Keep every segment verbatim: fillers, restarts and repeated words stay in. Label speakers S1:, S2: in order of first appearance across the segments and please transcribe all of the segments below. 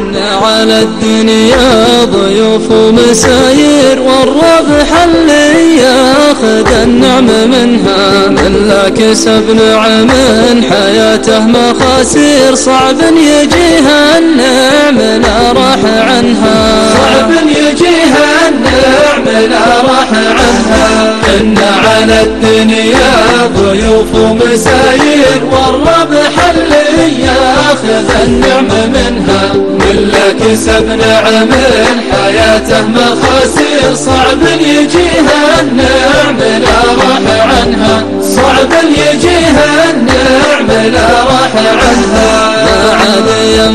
S1: إن على الدنيا ضيوف ومساير، والربح اللي ياخذ النعم منها من لا كسب نعم حياته مخاسير. صعب يجيها النعم لا راح عنها، صعب يجيها النعم لا راح عنها. إن على الدنيا ضيوف ومساير، والربح اللي ياخذ النعم منها من لا كسب نعم حياته مخاسير. صعب يجيها النعم لا راح عنها، صعب يجيها النعم لا راح عنها. ما عاد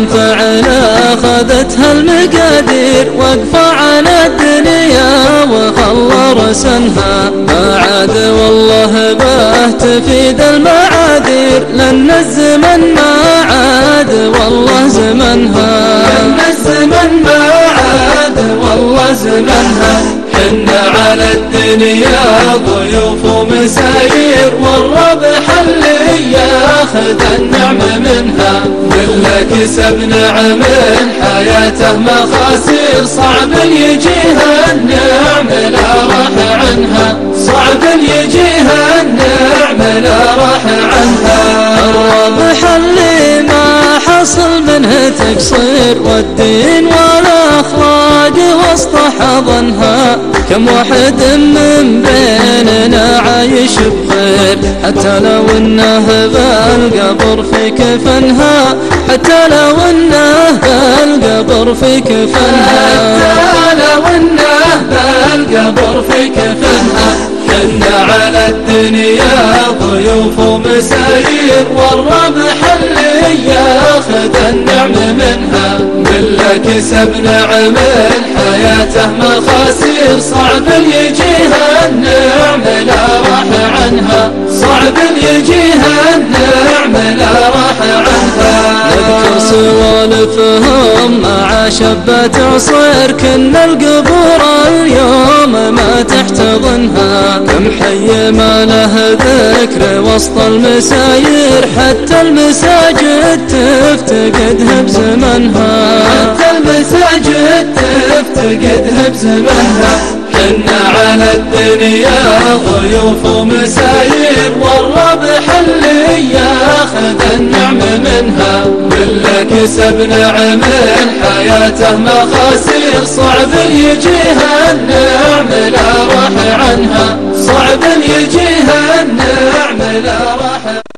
S1: ينفعنا أخذتها المقادير، واقفة على الدنيا وخلى رسنها. ما عاد والله باه تفيد المعاذير، لأن الزمن ما عاد والله زمنها، لأن الزمن ما عاد والله زمنها. حنا على الدنيا ضيوف ومساير، والربح اللي ياخذ النعم منها من لا كسب نعم حياته مخاسير. صعب يجيها النعم لا راح عنها، صعب يجيها النعم لا راح عنها. الربح اللي ما حصل منه تقصير، والدين والأخلاق وسط حضنها. كم واحد من بيننا عايش بخير، حتى لو انه بالقبر في كفنها، حتى لو انه بالقبر في كفنها، حتى لو انه بالقبر في كفنها. حنا على الدنيا ضيوف ومساير، والربح اللي ياخذ النعم منها من لا كسب نعم حياته مخاسير. صعب يجيها النعم لا راح عنها، صعب يجيها النعم لا راح عنها. نذكر سوالفهم مع شبة عصير، كنا القبور اليوم ما تحتضنها. كم حي ما له ذكر وسط المساير، حتى المساجد تفتقدها بزمنها، حتى المساجد تفتقدها بزمنها. حنا على الدنيا ضيوف ومساير، والربح اللي ياخذ النعم منها من لا كسب نعم حياته مخاسير. صعب يجيها النعم لا راح عنها، صعب يجيها النعم لا راح